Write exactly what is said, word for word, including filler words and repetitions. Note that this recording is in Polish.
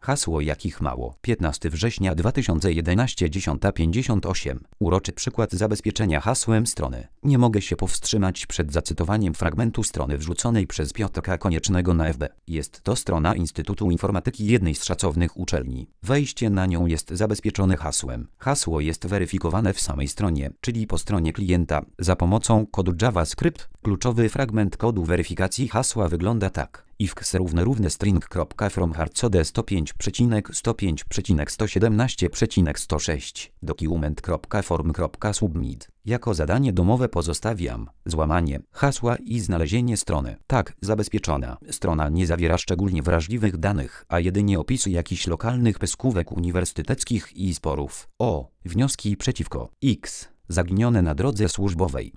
Hasło jakich mało. piętnastego września dwa tysiące jedenastego, dziesiąta pięćdziesiąt osiem. Uroczy przykład zabezpieczenia hasłem strony. Nie mogę się powstrzymać przed zacytowaniem fragmentu strony wrzuconej przez Piotra Koniecznego na F B. Jest to strona Instytutu Informatyki jednej z szacownych uczelni. Wejście na nią jest zabezpieczone hasłem. Hasło jest weryfikowane w samej stronie, czyli po stronie klienta, za pomocą kodu JavaScript. Kluczowy fragment kodu weryfikacji hasła wygląda tak. Ifks równe równe string.from hardcode sto pięć sto pięć sto siedemnaście sto sześć document.form.submit. Jako zadanie domowe pozostawiam złamanie hasła i znalezienie strony. Tak, zabezpieczona strona nie zawiera szczególnie wrażliwych danych, a jedynie opisy jakichś lokalnych pyskówek uniwersyteckich i sporów. O, wnioski przeciwko X zaginione na drodze służbowej.